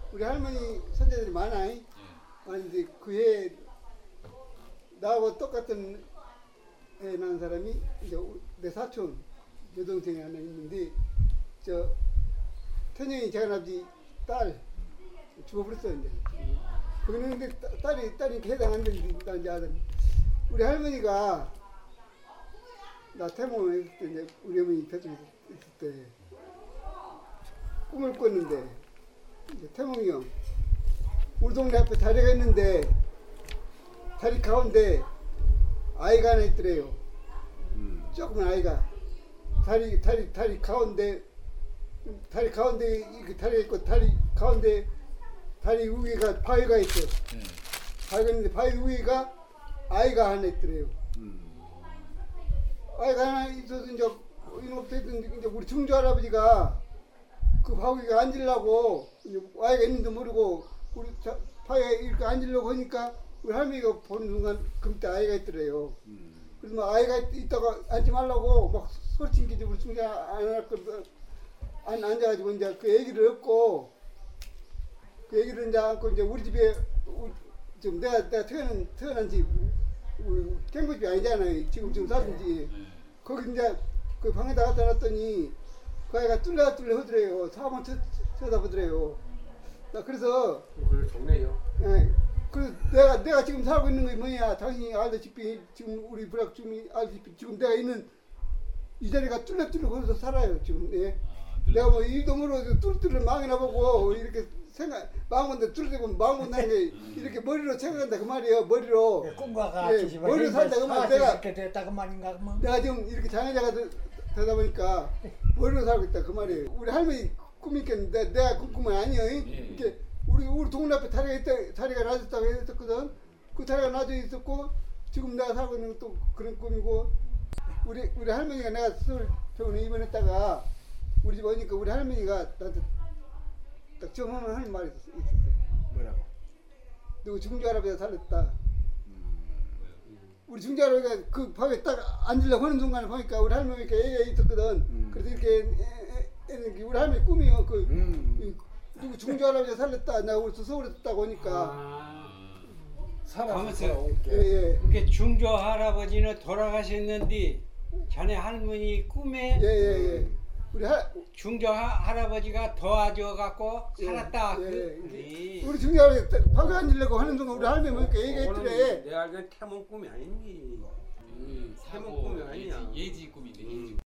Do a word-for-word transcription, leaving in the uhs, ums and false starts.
우리 할머니 손자들이 많아. 네. 많은데 그해 나하고 똑같은 애 낳은 사람이 이제 내 사촌 여동생이 하나 있는데 저 태영이 제갈아버지 딸 죽어버렸어 이제. 거기는 근데 딸이 딸이 해당 안 되니까 이제 아들. 우리 할머니가 나 태몽을 했을 때 이제 우리 어머니 뱃속에 있을 때 꿈을 꿨는데 이제 태몽이 형 우리 동네 앞에 다리가 있는데 다리 가운데 아이가 하나 있더래요. 음. 조그만 아이가 다리 다리 다리 가운데 다리 가운데 이렇게 다리가 있고 다리 가운데 다리 위가 바위가 있어. 음. 바위가 있는데 바위 위가 아이가 하나 있더래요. 음. 아이가 하나 있어서 이제 이놈부터 이제 우리 증조 할아버지가 그 바위가 앉으려고 이제 아이가 있는지 모르고 우리 바위에 이렇게 앉으려고 하니까 우리 할머니가 보는 순간 그때 아이가 있더래요. 음. 그래서 막 아이가 있다가 앉지 말라고 막 소리친기지 우리 증조 안 할거든. 안 앉아가지고 이제 그 애기를 얻고 그 애기를 이제 안고 이제 우리 집에 지금 내가 내가 태어난 태어난 집 우리 갱부집이 아니잖아요. 지금 지금 사는 집 거기 이제 그 방에다 갖다 놨더니 그 아이가 뚫려 뚫려 하더래요. 사람 쳐다보더래요. 나 그래서 그게 좋네요. 예. 그래서 내가 내가 지금 살고 있는 게 뭐냐? 당신이 알다시피 지금 우리 불악주미 알다시피 지금 내가 있는 이 자리가 뚫려 뚫려 거기서 살아요 지금. 예. 내가 뭐 이동으로 뚫뚫을 망이나 보고 이렇게 생각 망건데 뚫리고 망건 나는 게 이렇게 머리로 생각한다 그 말이에요. 머리로 예, 꿈과 같이 예, 머리로 산다 그 말. 내가 됐다 그 말인가 그만. 내가 지금 이렇게 장애자가 되, 되다 보니까 머리로 살고 있다 그 말이에요. 우리 할머니 꿈이 있겠는데 내가 꿈 꿈은 아니에요. 예. 이렇게 우리 우리 동네 앞에 다리가 있다 다리가 놔졌다고 했었거든. 그 다리가 놔져 있었고 지금 내가 살고 있는 것도 그런 꿈이고 우리 우리 할머니가 내가 서울 병원에 입원했다가 우리 집 오니까 우리 할머니가 나한테 딱 처음 하는 말이 있었어요. 뭐라고? 누구 증조 할아버지가 살렸다. 음. 우리 증조 할아버지가 그 방에 딱 앉으려고 하는 순간에 보니까 우리 할머니가 애가 있었거든. 음. 그래서 이렇게 애, 애, 애, 우리 할머니 꿈이요. 그 음. 누구 증조 할아버지가 살렸다. 내가 우리 서울에 있다고 하니까. 아. 살아서 예, 예. 그게 중조 할아버지는 돌아가셨는데 자네 할머니 꿈에 예, 예, 예. 우리 할 중조 하, 할아버지가 도와줘 갖고 예, 살았다. 예, 그, 예. 우리 중조 할아버지 방에 앉으려고 하는 순간 우리 할머니 보니까 애가 있더래. 내가 알기엔 태몽 꿈이 아니니. 음, 태몽 꿈이 아니야. 예지, 예지 꿈이네. 예지.